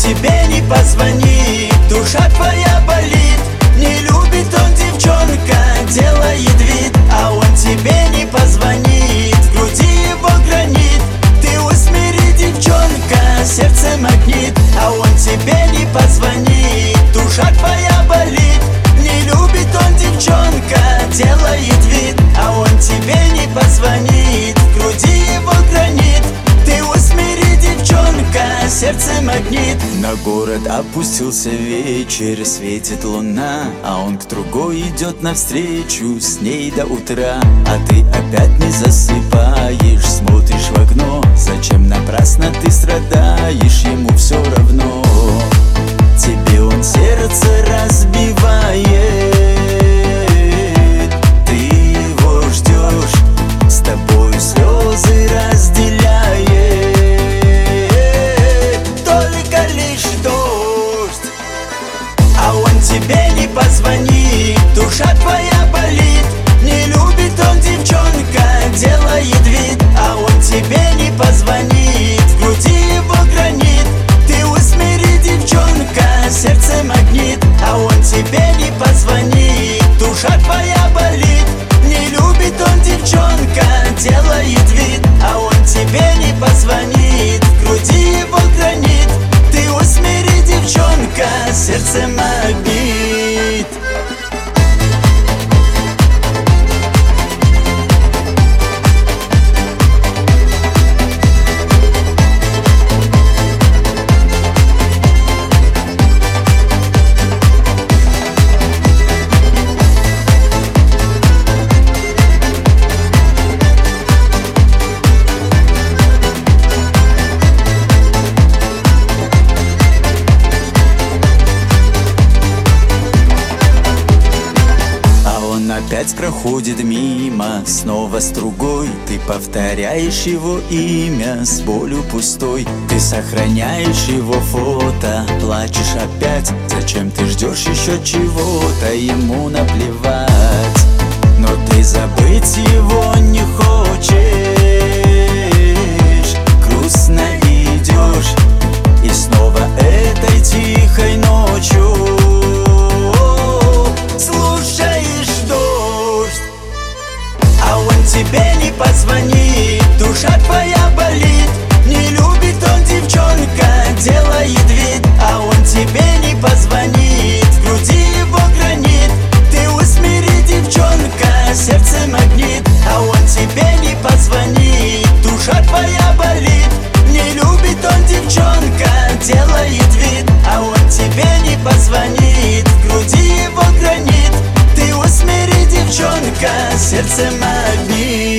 тебе не позвонит, душа твоя болит. Не любит он, девчонка, делает вид, а он тебе не позвонит. В груди его гранит, ты усмири, девчонка, сердце магнит, а он тебе не позвонит. Душа твоя болит, не любит он, девчонка, делает вид, а он тебе не позвонит. В груди его гранит, ты усмири, девчонка, сердце магнит. На город опустился вечер, светит луна, а он к другой идет навстречу, с ней до утра. А ты опять не засыпаешь, смотришь в окно. Зачем напрасно ты страдаешь, ему все равно. Тебе он сердце разбивает, ты его ждешь, с тобой слезы разделяет. Только лишь дождь, а он тебе не позвонит. Душа твоя болит, не любит он, девчонка, делает вид, а он тебе не позвонит. В груди его гранит, ты усмири, девчонка, сердце магнит, а он тебе не позвонит. Душа твоя болит, не любит он, девчонка, делает вид, а он тебе не позвонит. В груди его гранит, ты усмири, девчонка, сердце магнит. Опять проходит мимо, снова с другой. Ты повторяешь его имя с болью пустой. Ты сохраняешь его фото, плачешь опять. Зачем ты ждешь еще чего-то, ему наплевать. Но ты забыть его не хочешь, грустно идешь, и снова этой тихой ночью тебе не позвонит. Душа твоя болит, не любит он, девчонка, делает вид, а он тебе не позвонит. В груди его гранит, ты усмири, девчонка, сердце магнит, а он тебе не позвонит. Душа твоя болит, не любит он, девчонка, делает вид, а он тебе не позвонит. В груди его гранит, ты усмири, девчонка, сердце магнит.